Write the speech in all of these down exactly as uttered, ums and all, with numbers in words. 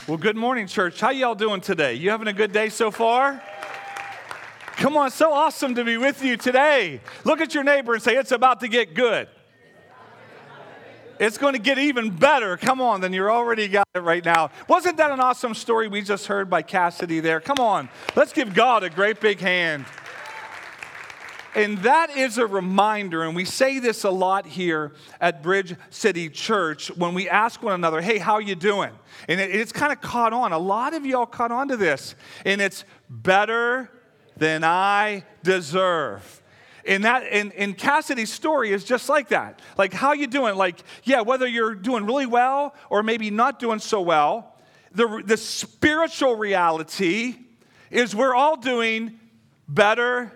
Well, good morning, church. How y'all doing today? You having a good day so far? Come on, so awesome to be with you today. Look at your neighbor and say, it's about to get good. It's going to get even better, come on, than you're already got it right now. Wasn't that an awesome story we just heard by Cassidy there? Come on, let's give God a great big hand. And that is a reminder, and we say this a lot here at Bridge City Church when we ask one another, hey, how you doing? And it, it's kind of caught on. A lot of y'all caught on to this, and it's better than I deserve. And that, and, and Cassidy's story is just like that. Like, how you doing? Like, yeah, whether you're doing really well or maybe not doing so well, the, the spiritual reality is we're all doing better.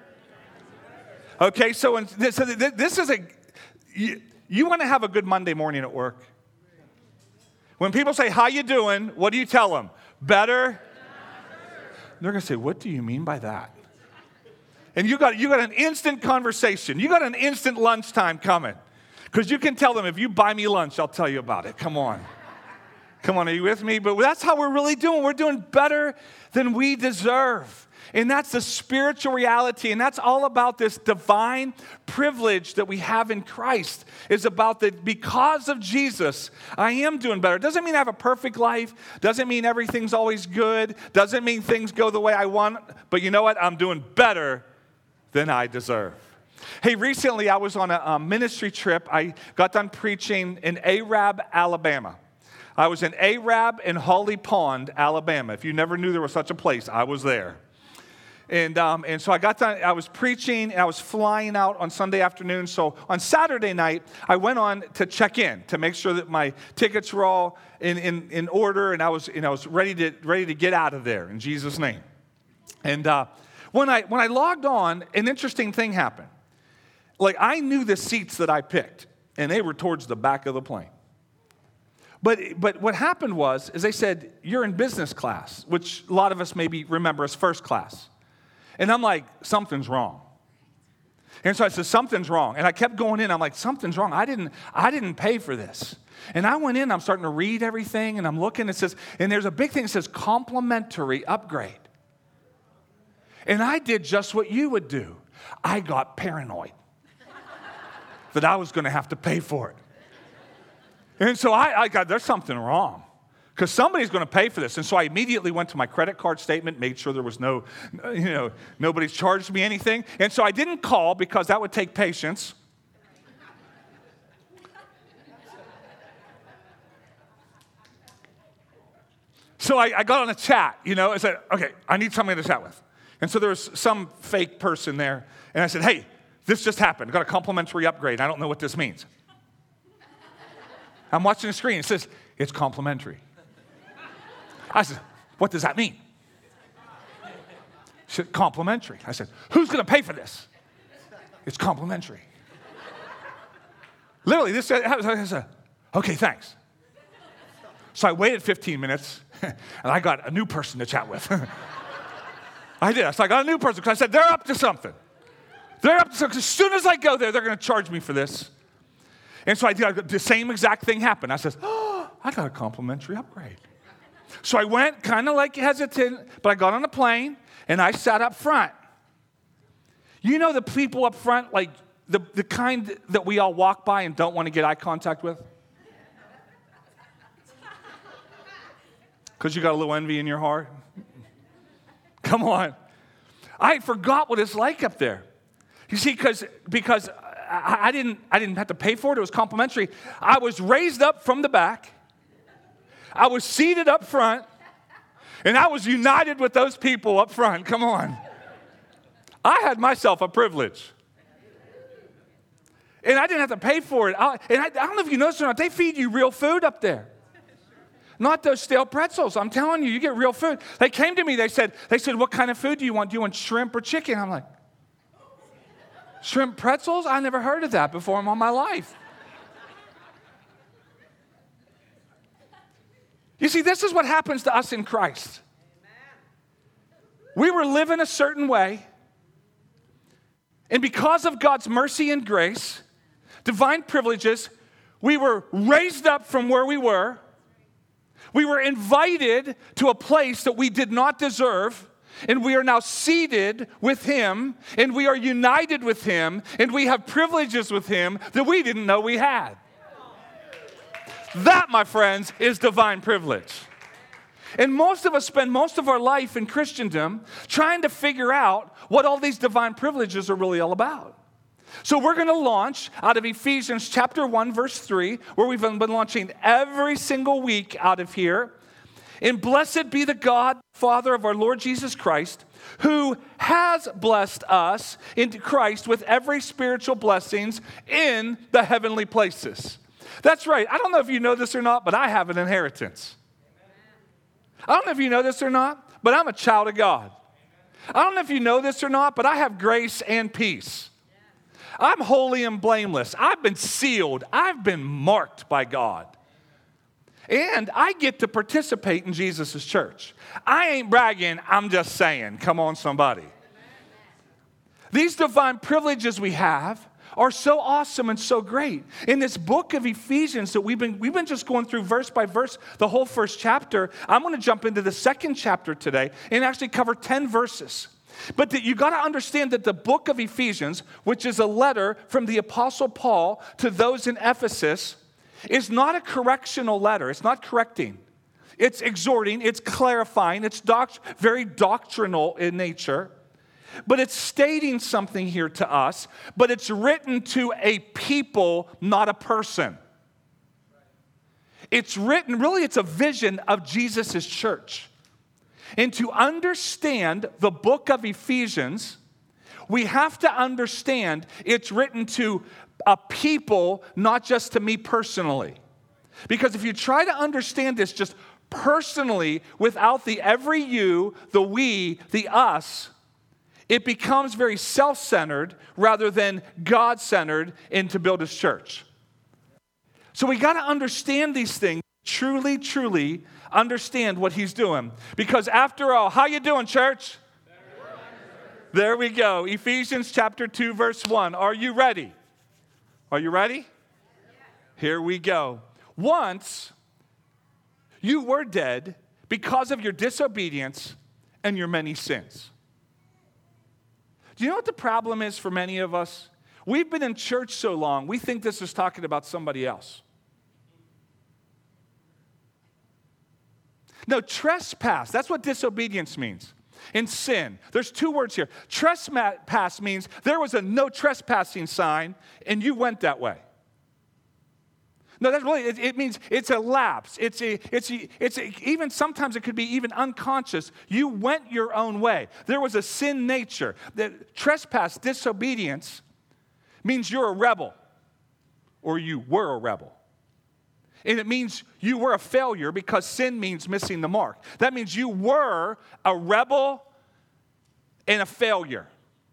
Okay, so, in, so this is a, you, you want to have a good Monday morning at work. When people say, how you doing? What do you tell them? Better? They're going to say, what do you mean by that? And you got, you got an instant conversation. You got an instant lunchtime coming. Because you can tell them, if you buy me lunch, I'll tell you about it. Come on. Come on, are you with me? But that's how we're really doing. We're doing better than we deserve. And that's the spiritual reality. And that's all about this divine privilege that we have in Christ. It's about that because of Jesus, I am doing better. Doesn't mean I have a perfect life. Doesn't mean everything's always good. Doesn't mean things go the way I want. But you know what? I'm doing better than I deserve. Hey, recently I was on a, a ministry trip. I got done preaching in Arab, Alabama. I was in Arab in Holly Pond, Alabama. If you never knew there was such a place, I was there. And um, and so I got done, I was preaching, and I was flying out on Sunday afternoon. So on Saturday night, I went on to check in to make sure that my tickets were all in, in, in order, and I was, and I was ready to ready to get out of there in Jesus' name. And uh, when I when I logged on, an interesting thing happened. Like, I knew the seats that I picked, and they were towards the back of the plane. But but what happened was, is they said, you're in business class, which a lot of us maybe remember as first class. And I'm like, something's wrong. And so I said, something's wrong. And I kept going in. I'm like, something's wrong. I didn't, I didn't pay for this. And I went in. I'm starting to read everything. And I'm looking. It says, and there's a big thing that says complimentary upgrade. And I did just what you would do. I got paranoid that I was going to have to pay for it. And so I, I got, there's something wrong. Because somebody's going to pay for this. And so I immediately went to my credit card statement, made sure there was no, you know, nobody's charged me anything. And so I didn't call because that would take patience. So I, I got on a chat, you know, I said, okay, I need somebody to chat with. And so there was some fake person there. And I said, hey, this just happened. I got a complimentary upgrade. I don't know what this means. I'm watching the screen. It says, it's complimentary. I said, what does that mean? She said, complimentary. I said, who's going to pay for this? It's complimentary. Literally, this I said, okay, thanks. So I waited fifteen minutes, and I got a new person to chat with. I did. So I got a new person because I said, they're up to something. They're up to something. As soon as I go there, they're going to charge me for this. And so I did the same exact thing happened. I said, oh, I got a complimentary upgrade. So I went kind of like hesitant, but I got on a plane, and I sat up front. You know the people up front, like the, the kind that we all walk by and don't want to get eye contact with? Because you got a little envy in your heart? Come on. I forgot what it's like up there. You see, because because I, I didn't I didn't have to pay for it. It was complimentary. I was raised up from the back. I was seated up front, and I was united with those people up front. Come on. I had myself a privilege. And I didn't have to pay for it. I, and I, I don't know if you noticed or not, they feed you real food up there. Not those stale pretzels. I'm telling you, you get real food. They came to me, they said, they said, what kind of food do you want? Do you want shrimp or chicken? I'm like, shrimp pretzels? I never heard of that before in all my life. You see, this is what happens to us in Christ. We were living a certain way, and because of God's mercy and grace, divine privileges, we were raised up from where we were, We were invited to a place that we did not deserve, and we are now seated with him, and we are united with him, and we have privileges with him that we didn't know we had. That, my friends, is divine privilege. And most of us spend most of our life in Christendom trying to figure out what all these divine privileges are really all about. So we're going to launch out of Ephesians chapter one, verse three, where we've been launching every single week out of here. And blessed be the God, Father of our Lord Jesus Christ, who has blessed us in Christ with every spiritual blessings in the heavenly places. That's right. I don't know if you know this or not, but I have an inheritance. I don't know if you know this or not, but I'm a child of God. I don't know if you know this or not, but I have grace and peace. I'm holy and blameless. I've been sealed. I've been marked by God. And I get to participate in Jesus' church. I ain't bragging, I'm just saying. Come on, somebody. These divine privileges we have are so awesome and so great. In this book of Ephesians that we've been, we've been just going through verse by verse, the whole first chapter, I'm going to jump into the second chapter today and actually cover ten verses. But that you got to understand that the book of Ephesians, which is a letter from the Apostle Paul to those in Ephesus, is not a correctional letter. It's not correcting. It's exhorting. It's clarifying. It's doct- very doctrinal in nature. But it's stating something here to us. But it's written to a people, not a person. It's written, really, it's a vision of Jesus' church. And to understand the book of Ephesians, we have to understand it's written to a people, not just to me personally. Because if you try to understand this just personally without the every you, the we, the us, it becomes very self-centered rather than God-centered and to build his church. So we got to understand these things, truly, truly understand what he's doing. Because after all, how you doing, church? There we go. Ephesians chapter two, verse one. Are you ready? Are you ready? Here we go. Once you were dead because of your disobedience and your many sins. Do you know what the problem is for many of us? We've been in church so long, we think this is talking about somebody else. No, trespass, that's what disobedience means. In sin, there's two words here. Trespass means there was a no trespassing sign and you went that way. No, that's really, it, it means it's a lapse. It's a, it's a, it's a, even sometimes it could be even unconscious. You went your own way. There was a sin nature. That trespass, disobedience, means you're a rebel or you were a rebel. And it means you were a failure because sin means missing the mark. That means you were a rebel and a failure.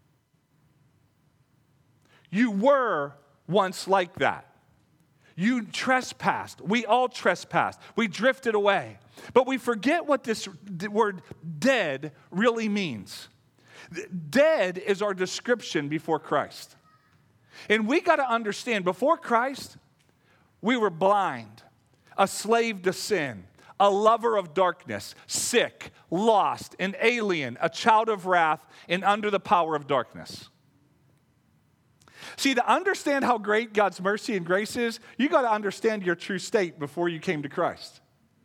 You were once like that. You trespassed. We all trespassed. We drifted away. But we forget what this word dead really means. Dead is our description before Christ. And we got to understand, before Christ, we were blind, a slave to sin, a lover of darkness, sick, lost, an alien, a child of wrath, and under the power of darkness. See, to understand how great God's mercy and grace is, you got to understand your true state before you came to Christ.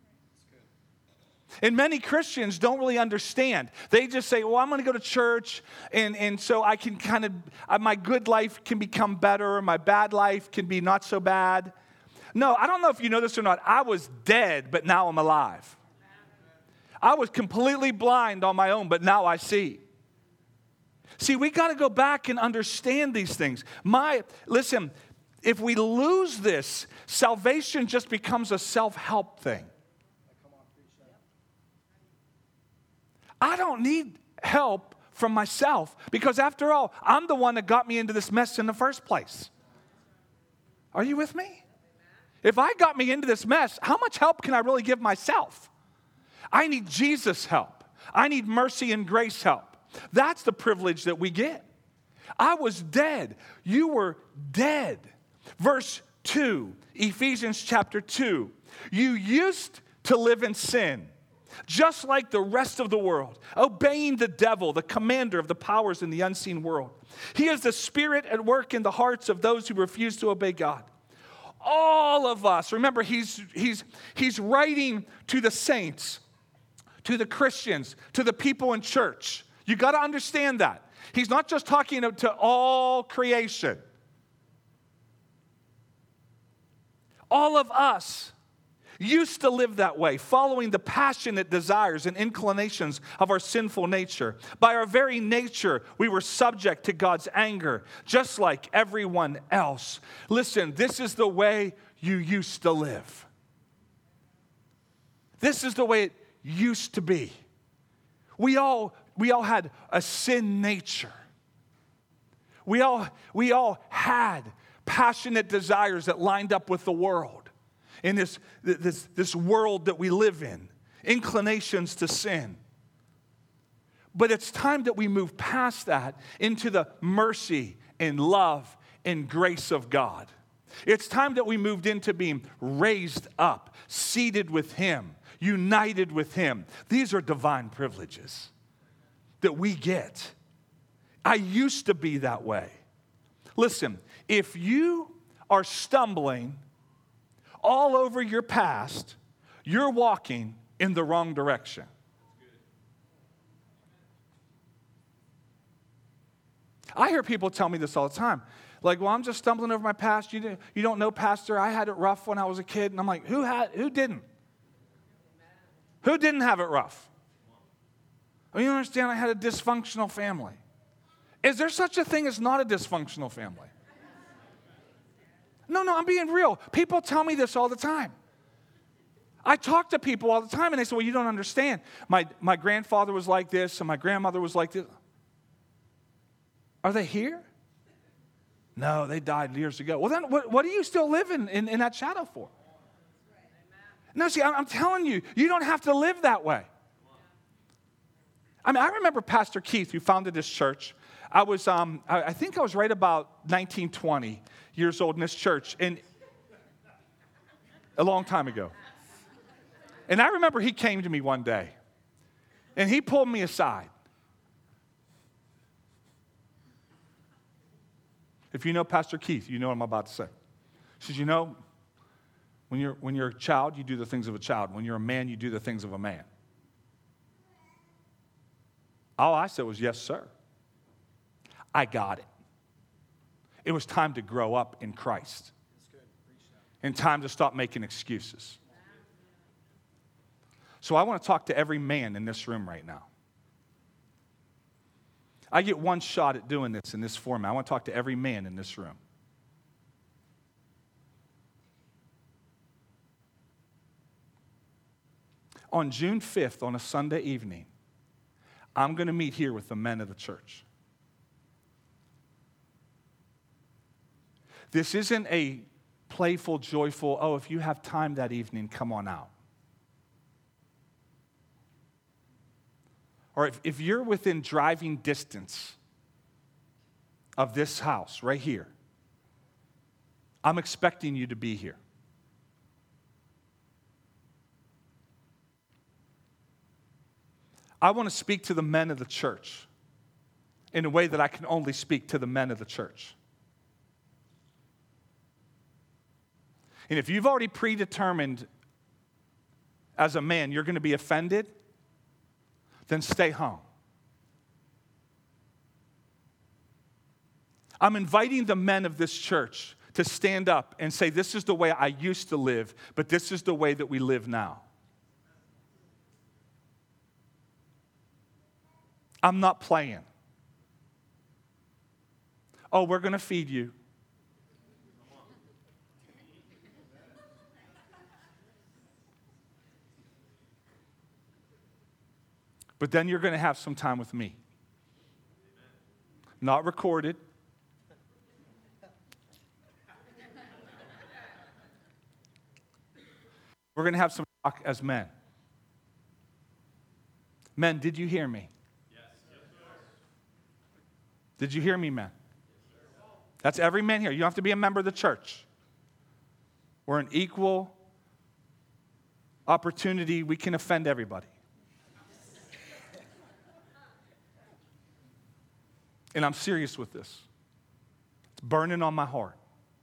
And many Christians don't really understand. They just say, well, I'm going to go to church, and, and so I can kind of, my good life can become better, my bad life can be not so bad. No, I don't know if you know this or not. I was dead, but now I'm alive. I was completely blind on my own, but now I see. See, we got to go back and understand these things. My, listen, if we lose this, salvation just becomes a self-help thing. I don't need help from myself because after all, I'm the one that got me into this mess in the first place. Are you with me? If I got me into this mess, how much help can I really give myself? I need Jesus' help. I need mercy and grace help. That's the privilege that we get. I was dead. You were dead. Verse two, Ephesians chapter two. You used to live in sin, just like the rest of the world, obeying the devil, the commander of the powers in the unseen world. He is the spirit at work in the hearts of those who refuse to obey God. All of us, remember, he's, he's, he's writing to the saints, to the Christians, to the people in church. You got to understand that. He's not just talking to all creation. All of us used to live that way, following the passionate desires and inclinations of our sinful nature. By our very nature, we were subject to God's anger, just like everyone else. Listen, this is the way you used to live. This is the way it used to be. We all, we all had a sin nature. We all, we all had passionate desires that lined up with the world. In this, this, this world that we live in, inclinations to sin. But it's time that we move past that into the mercy and love and grace of God. It's time that we moved into being raised up, seated with Him, united with Him. These are divine privileges that we get. I used to be that way. Listen, if you are stumbling all over your past, you're walking in the wrong direction. I hear people tell me this all the time. Like, well, I'm just stumbling over my past. You, didn't, you don't know, Pastor, I had it rough when I was a kid. And I'm like, who had? Who didn't? Who didn't have it rough? Well, you understand, I had a dysfunctional family. Is there such a thing as not a dysfunctional family? No, no, I'm being real. People tell me this all the time. I talk to people all the time, and they say, well, you don't understand. My, my grandfather was like this, and my grandmother was like this. Are they here? No, they died years ago. Well, then what, what are you still living in, in that shadow for? No, see, I'm, I'm telling you, you don't have to live that way. I mean, I remember Pastor Keith, who founded this church. I was, um, I, I think I was right about nineteen, twenty years old in this church, and a long time ago. And I remember he came to me one day, and he pulled me aside. If you know Pastor Keith, you know what I'm about to say. He says, you know, when you're, when you're a child, you do the things of a child. When you're a man, you do the things of a man. All I said was, yes, sir. I got it. It was time to grow up in Christ. And time to stop making excuses. So I want to talk to every man in this room right now. I get one shot at doing this in this format. I want to talk to every man in this room. On June fifth, on a Sunday evening, I'm going to meet here with the men of the church. This isn't a playful, joyful, oh, if you have time that evening, come on out. Or if, if you're within driving distance of this house right here, I'm expecting you to be here. I want to speak to the men of the church in a way that I can only speak to the men of the church. And if you've already predetermined as a man you're going to be offended, then stay home. I'm inviting the men of this church to stand up and say, this is the way I used to live, but this is the way that we live now. I'm not playing. Oh, we're going to feed you. But then you're going to have some time with me. Not recorded. We're going to have some talk as men. Men, did you hear me? Yes. Did you hear me, men? That's every man here. You don't have to be a member of the church. We're an equal opportunity, we can offend everybody. And I'm serious with this. It's burning on my heart.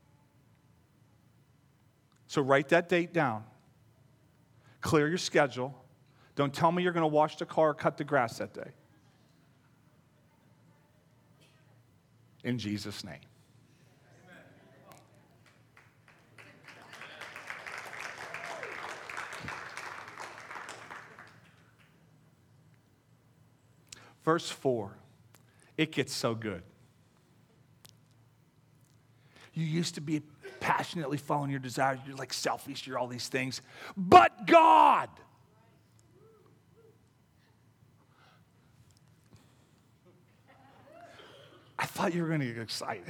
So write that date down. Clear your schedule. Don't tell me you're going to wash the car or cut the grass that day. In Jesus' name. Verse four, it gets so good. You used to be passionately following your desires. You're like selfish, you're all these things. But God. I thought you were going to get excited.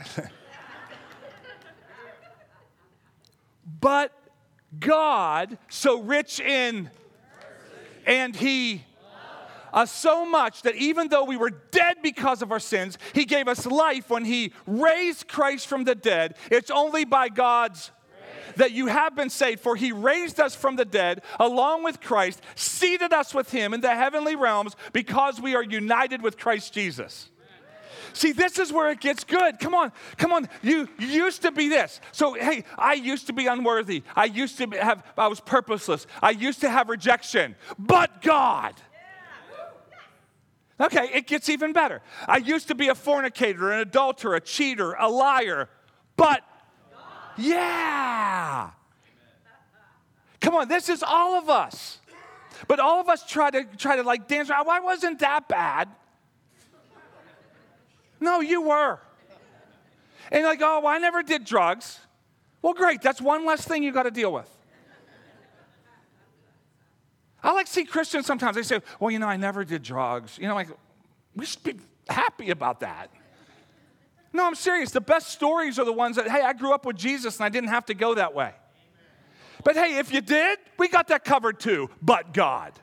But God, so rich in, and He, Uh, so much that even though we were dead because of our sins, He gave us life when He raised Christ from the dead. It's only by God's grace that you have been saved. For He raised us from the dead along with Christ, seated us with Him in the heavenly realms because we are united with Christ Jesus. See, this is where it gets good. Come on, come on. You, you used to be this. So, hey, I used to be unworthy. I used to have, I was purposeless. I used to have rejection. But God. Okay, it gets even better. I used to be a fornicator, an adulterer, a cheater, a liar, but yeah. Come on, this is all of us. But all of us try to try to like dance around. Why wasn't that bad? No, you were. And you're like, oh, well, I never did drugs. Well, great. That's one less thing you got to deal with. I like to see Christians sometimes. They say, well, you know, I never did drugs. You know, like, we should be happy about that. No, I'm serious. The best stories are the ones that, hey, I grew up with Jesus and I didn't have to go that way. But hey, if you did, we got that covered too. But God.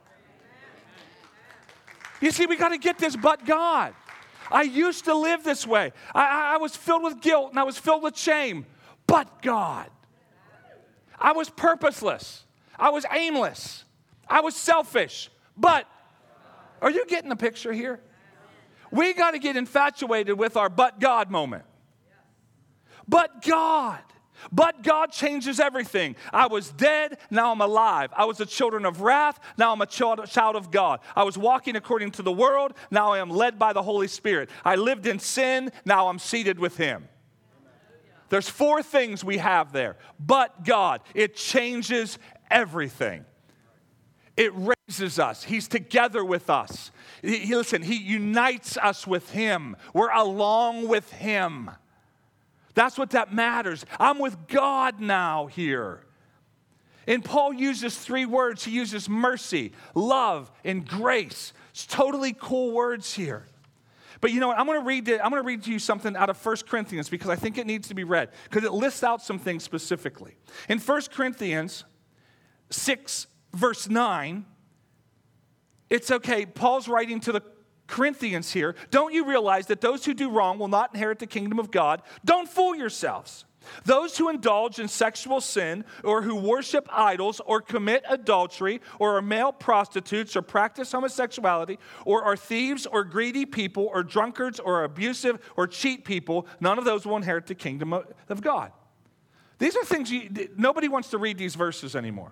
You see, we got to get this but God. I used to live this way. I, I was filled with guilt and I was filled with shame. But God. I was purposeless. I was aimless. I was selfish, but are you getting the picture here? We got to get infatuated with our but God moment. But God. But God changes everything. I was dead, now I'm alive. I was a children of wrath, now I'm a child, child of God. I was walking according to the world, now I am led by the Holy Spirit. I lived in sin, now I'm seated with Him. There's four things we have there. But God. It changes everything. It raises us. He's together with us. He, he, listen, He unites us with Him. We're along with Him. That's what that matters. I'm with God now here. And Paul uses three words. He uses mercy, love, and grace. It's totally cool words here. But you know what? I'm going to read it. I'm going to read to you something out of First Corinthians because I think it needs to be read because it lists out some things specifically. In First Corinthians six, verse nine, it's okay. Paul's writing to the Corinthians here. Don't you realize that those who do wrong will not inherit the kingdom of God? Don't fool yourselves. Those who indulge in sexual sin or who worship idols or commit adultery or are male prostitutes or practice homosexuality or are thieves or greedy people or drunkards or abusive or cheat people, none of those will inherit the kingdom of God. These are things you, nobody wants to read these verses anymore.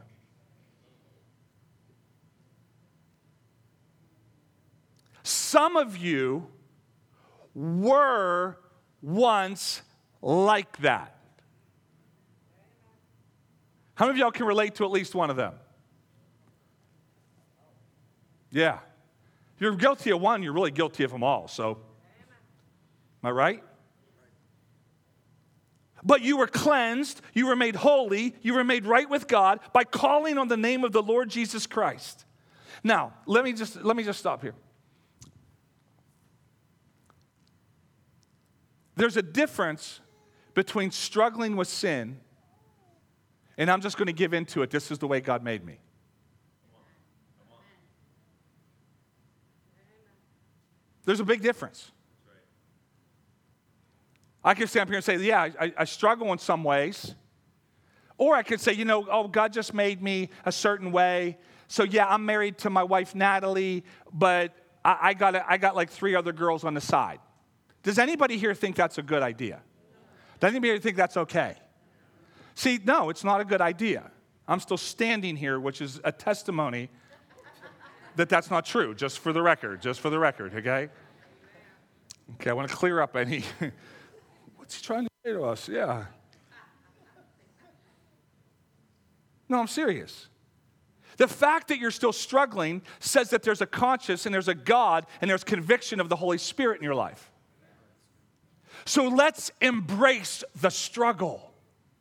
Some of you were once like that. How many of y'all can relate to at least one of them? Yeah. If you're guilty of one, you're really guilty of them all. So, am I right? But you were cleansed, you were made holy, you were made right with God by calling on the name of the Lord Jesus Christ. Now, let me just let me just stop here. There's a difference between struggling with sin, and I'm just going to give into it. This is the way God made me. There's a big difference. I can stand up here and say, yeah, I, I struggle in some ways, Or I could say, you know, oh, God just made me a certain way. So yeah, I'm married to my wife, Natalie, but I, I, got, a, I got like three other girls on the side. Does anybody here think that's a good idea? Does anybody here think that's okay? See, no, it's not a good idea. I'm still standing here, which is a testimony that that's not true, just for the record, just for the record, okay? Okay, I want to clear up any, what's he trying to say to us? Yeah. No, I'm serious. The fact that you're still struggling says that there's a conscience and there's a God and there's conviction of the Holy Spirit in your life. So let's embrace the struggle.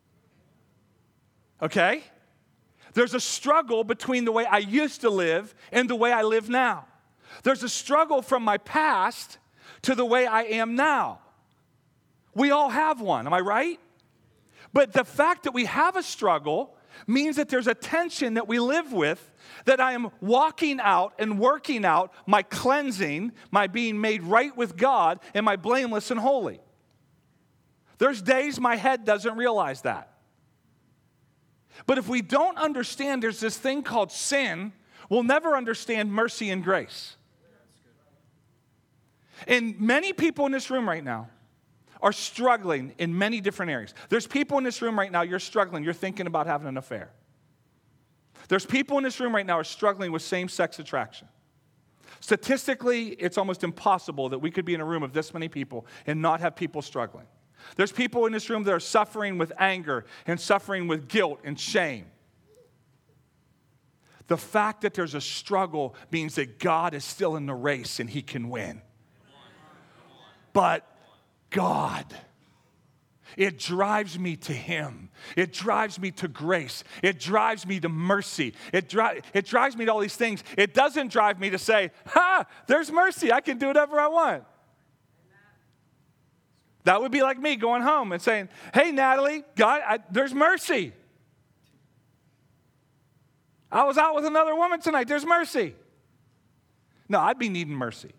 Okay? There's a struggle between the way I used to live and the way I live now. There's a struggle from my past to the way I am now. We all have one, am I right? But the fact that we have a struggle means that there's a tension that we live with, that I am walking out and working out my cleansing, my being made right with God, and my blameless and holy. There's days my head doesn't realize that. But if we don't understand there's this thing called sin, we'll never understand mercy and grace. And many people in this room right now are struggling in many different areas. There's people in this room right now, you're struggling, you're thinking about having an affair. There's people in this room right now who are struggling with same-sex attraction. Statistically, it's almost impossible that we could be in a room of this many people and not have people struggling. There's people in this room that are suffering with anger and suffering with guilt and shame. The fact that there's a struggle means that God is still in the race and he can win. But God, it drives me to him. It drives me to grace. It drives me to mercy. It, dri- it drives me to all these things. It doesn't drive me to say, ha, there's mercy. I can do whatever I want. That would be like me going home and saying, hey, Natalie, God, I, there's mercy. I was out with another woman tonight. There's mercy. No, I'd be needing mercy.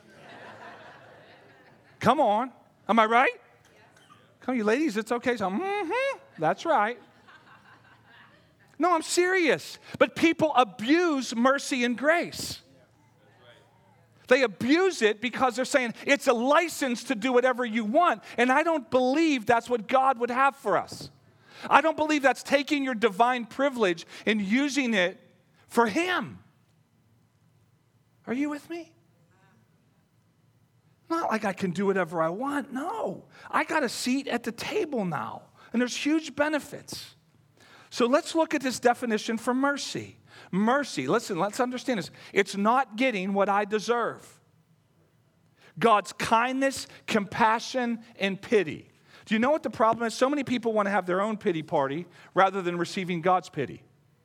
Come on. Am I right? Come on, you ladies, it's okay. So, mm-hmm, that's right. No, I'm serious. But people abuse mercy and grace. They abuse it because they're saying it's a license to do whatever you want. And I don't believe that's what God would have for us. I don't believe that's taking your divine privilege and using it for him. Are you with me? Not like I can do whatever I want. No. I got a seat at the table now. And there's huge benefits. So let's look at this definition for mercy. Mercy, listen, let's understand this. It's not getting what I deserve. God's kindness, compassion, and pity. Do you know what the problem is? So many people want to have their own pity party rather than receiving God's pity.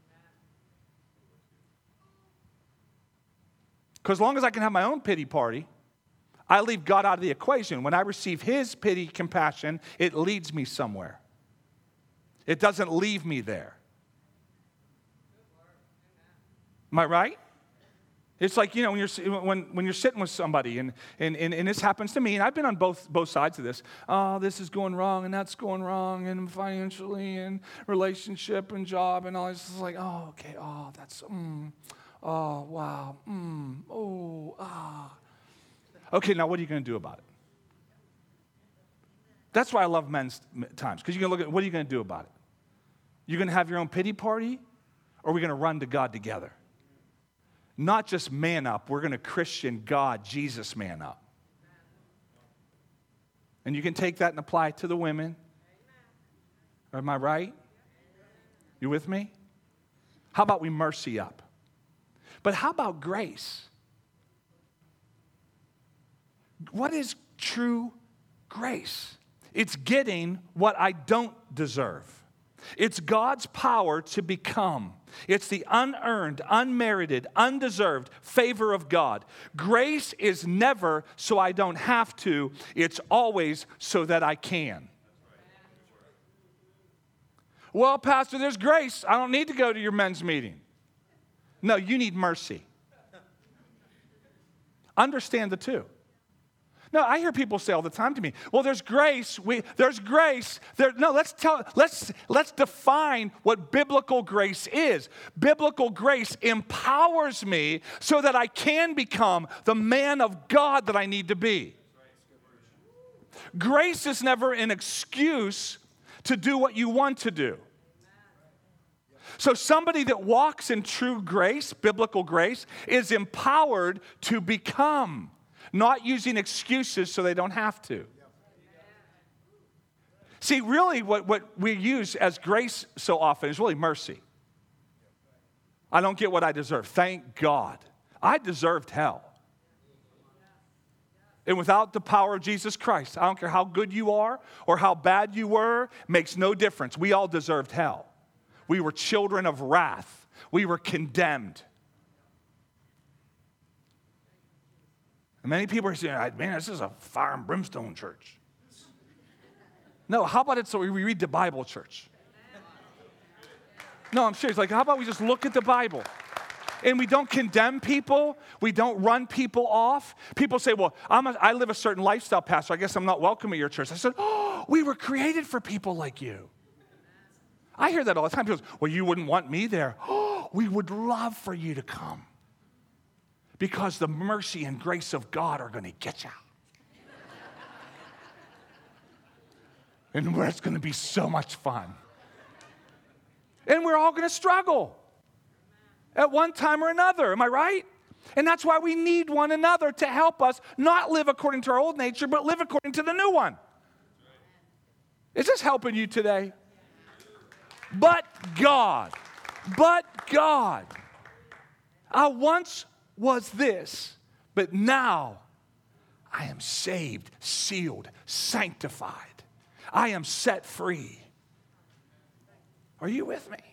Because as long as I can have my own pity party, I leave God out of the equation. When I receive his pity, compassion, it leads me somewhere. It doesn't leave me there. Am I right? It's like, you know, when you're, when, when you're sitting with somebody, and, and, and, and this happens to me, and I've been on both, both sides of this. Oh, this is going wrong, and that's going wrong, and financially, and relationship, and job, and all this. It's like, oh, okay, oh, that's, mm, oh, wow, mm, oh, ah. Okay, now what are you going to do about it? That's why I love men's times, because you can look at, what are you going to do about it? You're going to have your own pity party, or are we going to run to God together? Not just man up, we're going to Christian God, Jesus man up. And you can take that and apply it to the women. Am I right? You with me? How about we mercy up? But how about grace? What is true grace? It's getting what I don't deserve. It's God's power to become. It's the unearned, unmerited, undeserved favor of God. Grace is never so I don't have to. It's always so that I can. Well, Pastor, there's grace. I don't need to go to your men's meeting. No, you need mercy. Understand the two. No, I hear people say all the time to me, well, there's grace. We, there's grace. There, no, let's tell, let's, let's define what biblical grace is. Biblical grace empowers me so that I can become the man of God that I need to be. Grace is never an excuse to do what you want to do. So somebody that walks in true grace, biblical grace, is empowered to become. Not using excuses so they don't have to. See, really what, what we use as grace so often is really mercy. I don't get what I deserve. Thank God. I deserved hell. And without the power of Jesus Christ, I don't care how good you are or how bad you were, makes no difference. We all deserved hell. We were children of wrath. We were condemned. And many people are saying, man, this is a fire and brimstone church. No, how about it so we read the Bible, church? No, I'm serious. Like, how about we just look at the Bible? And we don't condemn people. We don't run people off. People say, well, I'm a, I live a certain lifestyle, Pastor. I guess I'm not welcome at your church. I said, oh, we were created for people like you. I hear that all the time. People say, well, you wouldn't want me there. Oh, we would love for you to come. Because the mercy and grace of God are going to get you. And it's going to be so much fun. And we're all going to struggle at one time or another. Am I right? And that's why we need one another to help us not live according to our old nature, but live according to the new one. Is this helping you today? But God, but God, I once was this, but now I am saved, sealed, sanctified. I am set free. Are you with me?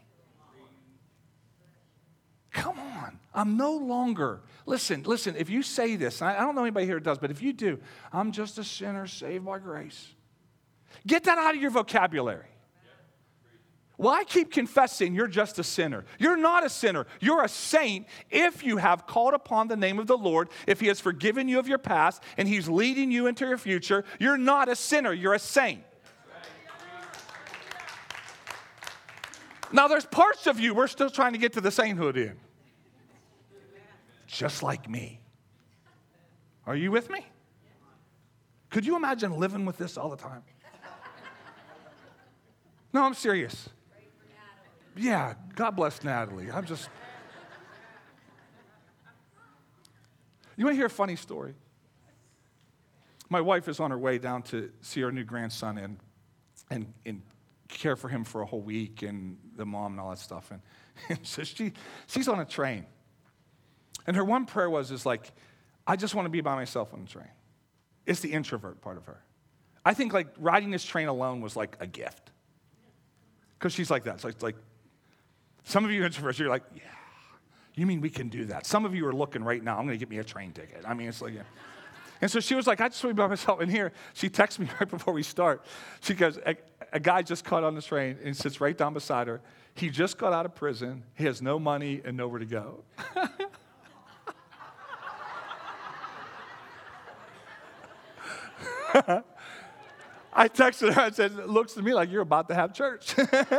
Come on. I'm no longer, listen, listen, if you say this, I don't know anybody here who does, but if you do, I'm just a sinner saved by grace. Get that out of your vocabulary. Well, I keep confessing you're just a sinner. You're not a sinner. You're a saint if you have called upon the name of the Lord, if he has forgiven you of your past, and he's leading you into your future. You're not a sinner. You're a saint. Now, there's parts of you we're still trying to get to the sainthood in. Just like me. Are you with me? Could you imagine living with this all the time? No, I'm serious. Yeah, God bless Natalie. I'm just... You want to hear a funny story? My wife is on her way down to see our new grandson and, and, and care for him for a whole week, and the mom and all that stuff. And, and so she, she's on a train. And her one prayer was, is like, I just want to be by myself on the train. It's the introvert part of her. I think like riding this train alone was like a gift. Because she's like that. So it's like, some of you introverts, you're like, yeah, you mean we can do that? Some of you are looking right now, I'm going to get me a train ticket. I mean, it's like, yeah. And so she was like, I just want to be by myself. And here, she texts me right before we start. She goes, a, a guy just caught on the train and sits right down beside her. He just got out of prison. He has no money and nowhere to go. I texted her and said, it looks to me like you're about to have church.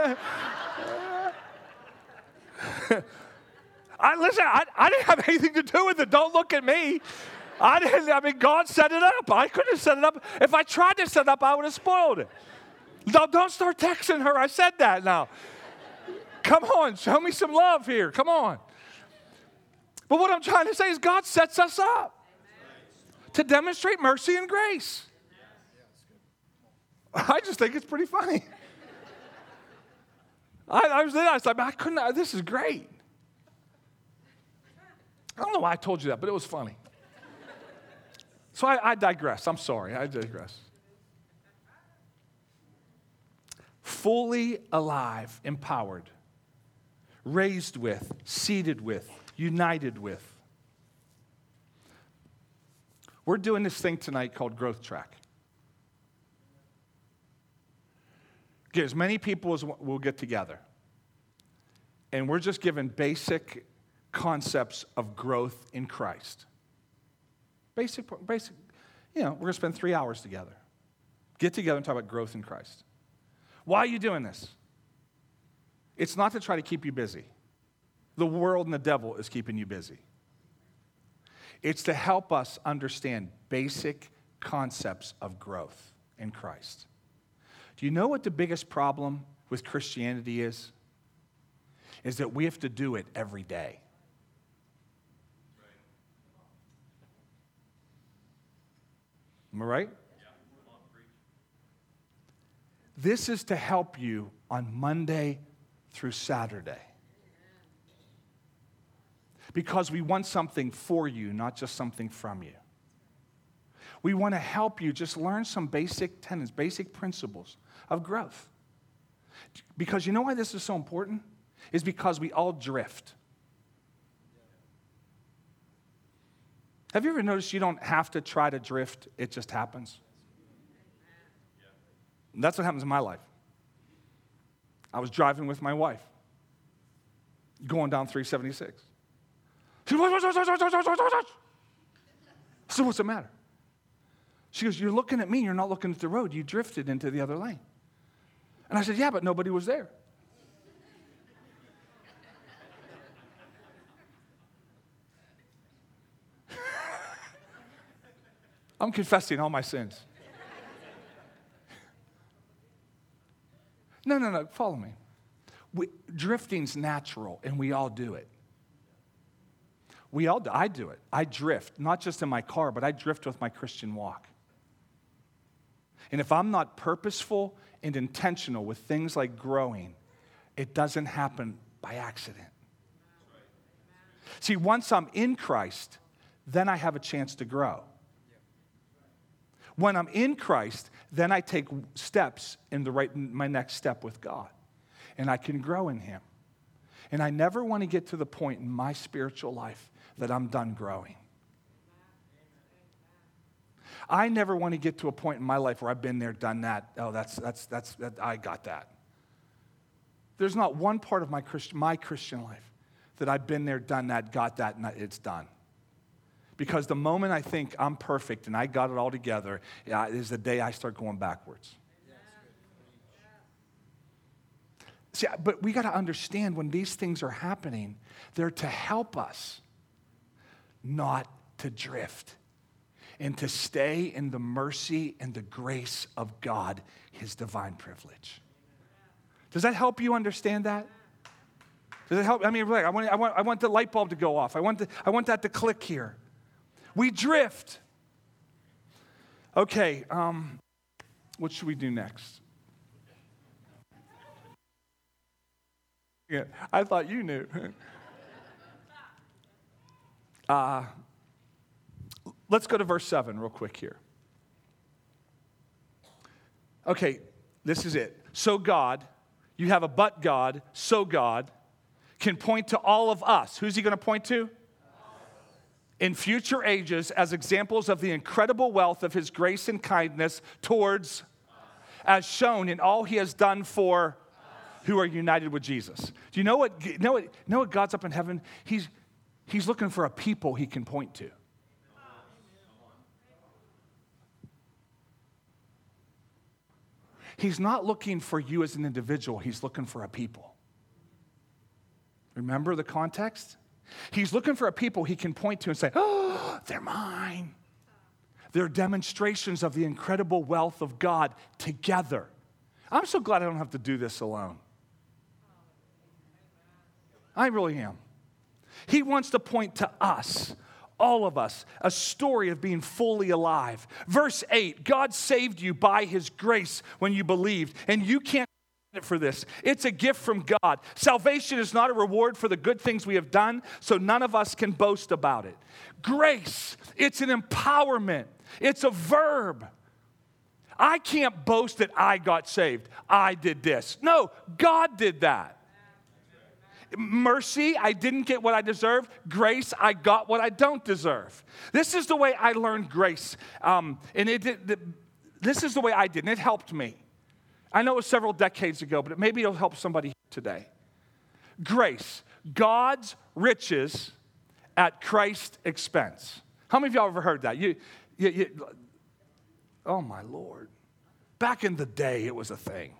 I listen, I, I didn't have anything to do with it. Don't look at me. I didn't, I mean, God set it up. I couldn't have set it up. If I tried to set it up, I would have spoiled it. No, don't start texting her. I said that now. Come on, show me some love here. Come on. But what I'm trying to say is God sets us up to demonstrate mercy and grace. I just think it's pretty funny. I, I was there. I was like, I couldn't. This is great. I don't know why I told you that, but it was funny. So I, I digress. I'm sorry. I digress. Fully alive, empowered, raised with, seated with, united with. We're doing this thing tonight called Growth Track. Get as many people as we'll get together. And we're just given basic concepts of growth in Christ. Basic, basic, you know, we're going to spend three hours together. Get together and talk about growth in Christ. Why are you doing this? It's not to try to keep you busy. The world and the devil is keeping you busy. It's to help us understand basic concepts of growth in Christ. Do you know what the biggest problem with Christianity is? Is that we have to do it every day. Am I right? This is to help you on Monday through Saturday. Because we want something for you, not just something from you. We want to help you just learn some basic tenets, basic principles of growth. Because you know why this is so important? Is because we all drift. Have you ever noticed you don't have to try to drift, it just happens? And that's what happens in my life. I was driving with my wife, going down three seventy-six. She goes, watch, watch, watch, watch, watch, watch, watch, watch. I said, what's the matter? She goes, you're looking at me, you're not looking at the road. You drifted into the other lane. And I said, yeah, but nobody was there. I'm confessing all my sins. No, no, no, follow me. We, drifting's natural, and we all do it. We all do. I do it. I drift, not just in my car, but I drift with my Christian walk. And if I'm not purposeful and intentional with things like growing, it doesn't happen by accident. See, once I'm in Christ, then I have a chance to grow. When I'm in Christ, then I take steps in the right, my next step with God. And I can grow in Him. And I never want to get to the point in my spiritual life that I'm done growing. I never want to get to a point in my life where I've been there, done that. Oh, that's, that's, that's, that, I got that. There's not one part of my Christian, my Christian life that I've been there, done that, got that, and it's done. Because the moment I think I'm perfect and I got it all together, yeah, is the day I start going backwards. See, but we got to understand when these things are happening, they're to help us, not to drift, and to stay in the mercy and the grace of God, His divine privilege. Does that help you understand that? Does it help? I mean, like, I want, I want, I want the light bulb to go off. I want, the, I want that to click here. We drift. Okay, um, what should we do next? Yeah, I thought you knew. uh, let's go to verse seven real quick here. Okay, this is it. So God, you have a but God, so God, can point to all of us. Who's He going to point to? In future ages as examples of the incredible wealth of His grace and kindness towards, as shown in all He has done for who are united with Jesus. Do you know what, you know what, you know what God's up in heaven? He's, he's looking for a people He can point to. He's not looking for you as an individual. He's looking for a people. Remember the context? He's looking for a people He can point to and say, oh, they're mine. They're demonstrations of the incredible wealth of God together. I'm so glad I don't have to do this alone. I really am. He wants to point to us, all of us, a story of being fully alive. Verse eight, God saved you by His grace when you believed, and you can't it for this. It's a gift from God. Salvation is not a reward for the good things we have done, so none of us can boast about it. Grace, it's an empowerment. It's a verb. I can't boast that I got saved. I did this. No, God did that. Mercy, I didn't get what I deserved. Grace, I got what I don't deserve. This is the way I learned grace. Um, and it, it, this is the way I did, and it helped me. I know it was several decades ago, but maybe it'll help somebody today. Grace, God's riches at Christ's expense. How many of y'all ever heard that? You, you, you, oh my Lord. Back in the day, it was a thing.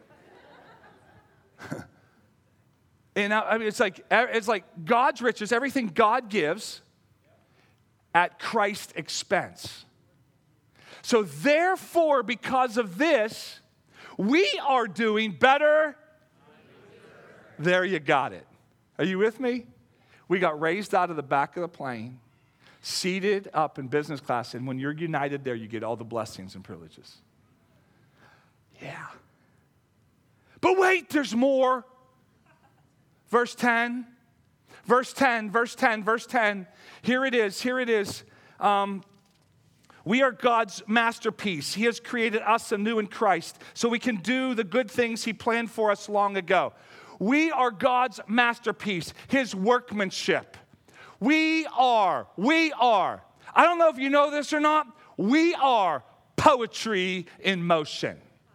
And I mean, it's like, it's like God's riches, everything God gives at Christ's expense. So therefore, because of this, we are doing better. There you got it. Are you with me? We got raised out of the back of the plane, seated up in business class, and when you're united there, you get all the blessings and privileges. Yeah. But wait, there's more. Verse ten, verse ten, verse ten, verse ten. Here it is, here it is. Um, we are God's masterpiece. He has created us anew in Christ so we can do the good things He planned for us long ago. We are God's masterpiece, His workmanship. We are, we are. I don't know if you know this or not. We are poetry in motion.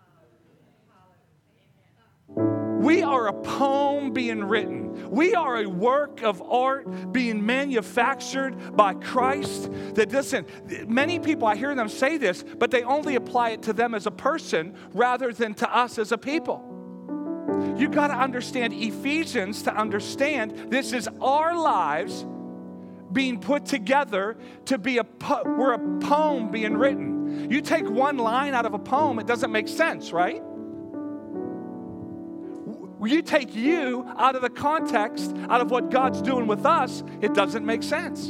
We are a poem being written. We are a work of art being manufactured by Christ. That listen, many people, I hear them say this, but they only apply it to them as a person rather than to us as a people. You got to understand Ephesians to understand this is our lives being put together to be a, po- we're a poem being written. You take one line out of a poem, it doesn't make sense, right? You take you out of the context, out of what God's doing with us, it doesn't make sense.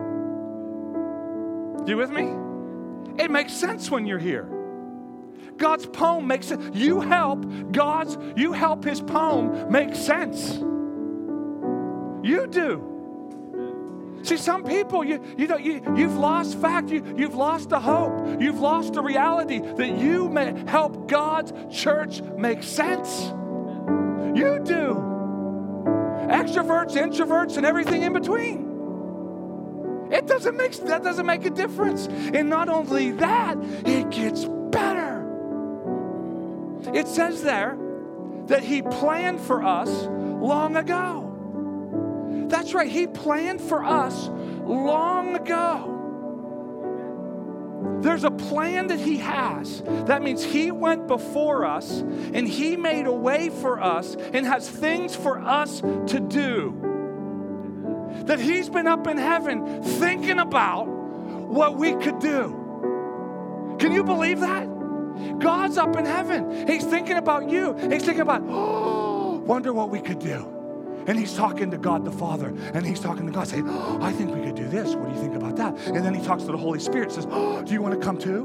You with me? It makes sense when you're here. God's poem makes sense. You help God's, you help His poem make sense. You do. See, some people, you, you know, you, you've lost fact, you, you've lost the hope, you've lost the reality that you may help God's church make sense. You do. Extroverts, introverts, and everything in between. It doesn't make, that doesn't make a difference. And not only that, it gets better. It says there that He planned for us long ago. That's right, He planned for us long ago. There's a plan that He has. That means He went before us and He made a way for us and has things for us to do. That He's been up in heaven thinking about what we could do. Can you believe that? God's up in heaven. He's thinking about you. He's thinking about, oh, wonder what we could do. And He's talking to God the Father. And He's talking to God saying, oh, I think we could do this. What do you think about that? And then He talks to the Holy Spirit and says, oh, do you want to come too?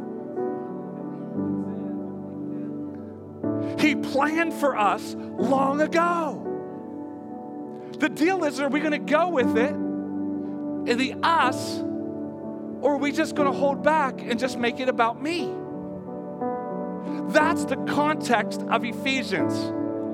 He planned for us long ago. The deal is, are we going to go with it in the us, or are we just going to hold back and just make it about me? That's the context of Ephesians.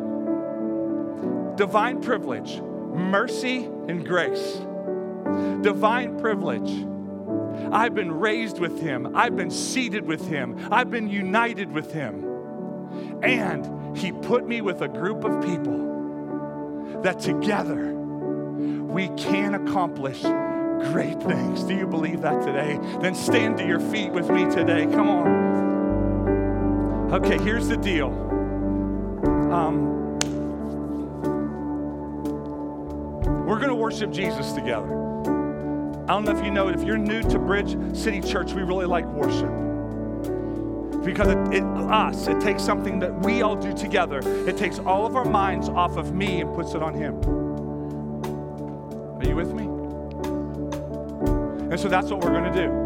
Divine privilege, mercy, and grace. Divine privilege. I've been raised with Him. I've been seated with Him. I've been united with Him. And He put me with a group of people that together we can accomplish great things. Do you believe that today? Then stand to your feet with me today. Come on. Okay, here's the deal. Um, We're going to worship Jesus together. I don't know if you know it. If you're new to Bridge City Church, we really like worship. Because it, it, us, it takes something that we all do together. It takes all of our minds off of me and puts it on Him. Are you with me? And so that's what we're going to do.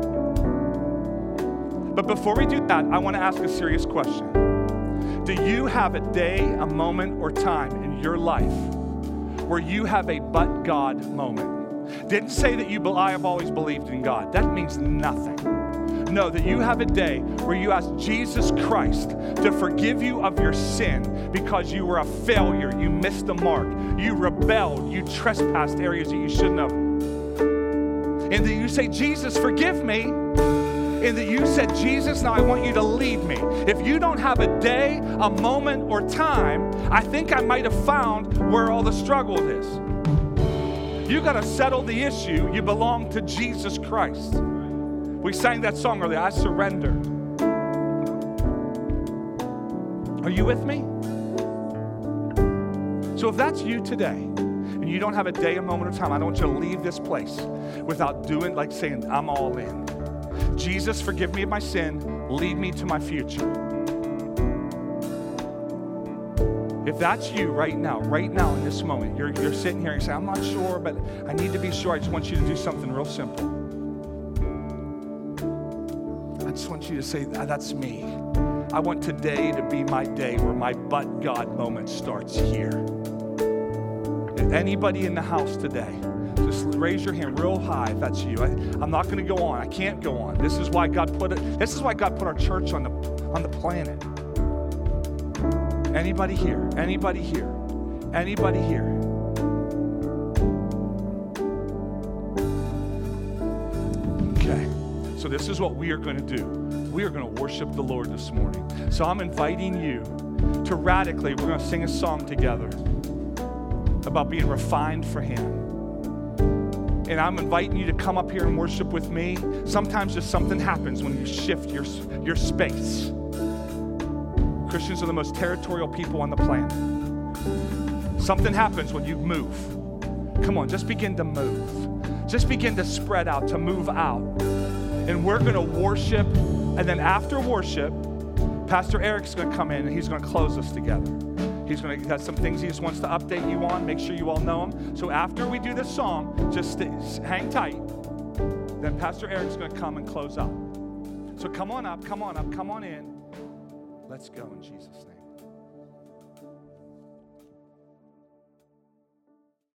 But before we do that, I want to ask a serious question. Do you have a day, a moment, or time in your life where you have a but God moment? Didn't say that you, I have always believed in God. That means nothing. No, that you have a day where you ask Jesus Christ to forgive you of your sin because you were a failure, you missed the mark, you rebelled, you trespassed areas that you shouldn't have. And that you say, Jesus, forgive me. And that you said, Jesus, now I want you to lead me. If you don't have a day, a moment, or time, I think I might have found where all the struggle is. You got to settle the issue. You belong to Jesus Christ. We sang that song earlier, I surrender. Are you with me? So if that's you today, and you don't have a day, a moment of time, I don't want you to leave this place without doing, like saying, I'm all in. Jesus, forgive me of my sin. Lead me to my future. If that's you right now, right now in this moment, you're, you're sitting here and you say, I'm not sure, but I need to be sure. I just want you to do something real simple. I just want you to say, that's me. I want today to be my day where my but God moment starts here. Anybody in the house today, just raise your hand real high if that's you. I, I'm not going to go on. I can't go on. This is why God put it. This is why God put our church on the on the planet. Anybody here? Anybody here? Anybody here? Okay. So this is what we are going to do. We are going to worship the Lord this morning. So I'm inviting you to radically, we're going to sing a song together about being refined for Him. And I'm inviting you to come up here and worship with me. Sometimes just something happens when you shift your, your space. Christians are the most territorial people on the planet. Something happens when you move. Come on, just begin to move. Just begin to spread out, to move out. And we're going to worship. And then after worship, Pastor Eric's going to come in and he's going to close us together. He's going to have some things he just wants to update you on. Make sure you all know him. So after we do this song, just stay, hang tight. Then Pastor Eric's going to come and close up. So come on up, come on up, come on in. Let's go in Jesus' name.